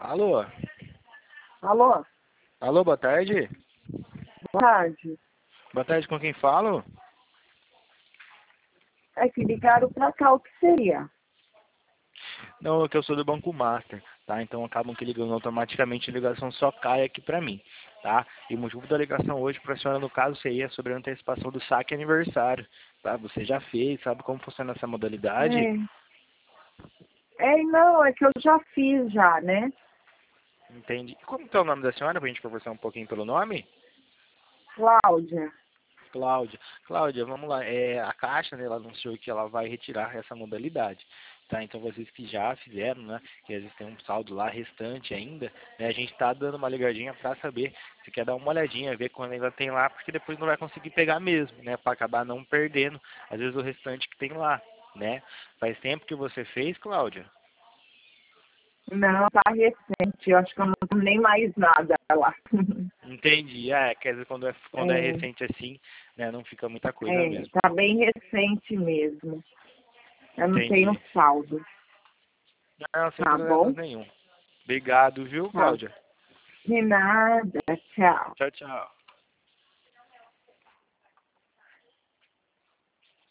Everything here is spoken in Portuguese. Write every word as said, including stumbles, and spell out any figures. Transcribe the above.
Alô? Alô? Alô, boa tarde. Boa tarde. Boa tarde, com quem falo? É que ligaram pra cá, o que seria? Não, é que eu sou do Banco Master, tá? Então acabam que ligando automaticamente, a ligação só cai aqui pra mim, tá? E o motivo da ligação hoje pra senhora, no caso, seria sobre a antecipação do saque aniversário, tá? Você já fez, sabe como funciona essa modalidade? É. É, não, é que eu já fiz já, né? Entendi. Como que é o nome da senhora, pra gente conversar um pouquinho pelo nome? Cláudia. Cláudia. Cláudia, vamos lá. É, a Caixa, né, ela anunciou que ela vai retirar essa modalidade. Tá? Então vocês que já fizeram, né, que existem um saldo lá restante ainda, né, a gente está dando uma ligadinha para saber se quer dar uma olhadinha, ver quando ainda tem lá, porque depois não vai conseguir pegar mesmo, né, para acabar não perdendo, às vezes o restante que tem lá, né? Faz tempo que você fez, Cláudia? Não, tá recente. Eu acho que eu não tenho nem mais nada lá. Entendi. É, quer dizer, quando é, quando é É, recente assim, né, não fica muita coisa é, mesmo. tá bem recente mesmo. Eu não tenho Entendi. saldo. Não, sem Tá problemas bom? nenhum. Obrigado, viu, Tá. Cláudia? De nada. Tchau. Tchau, tchau.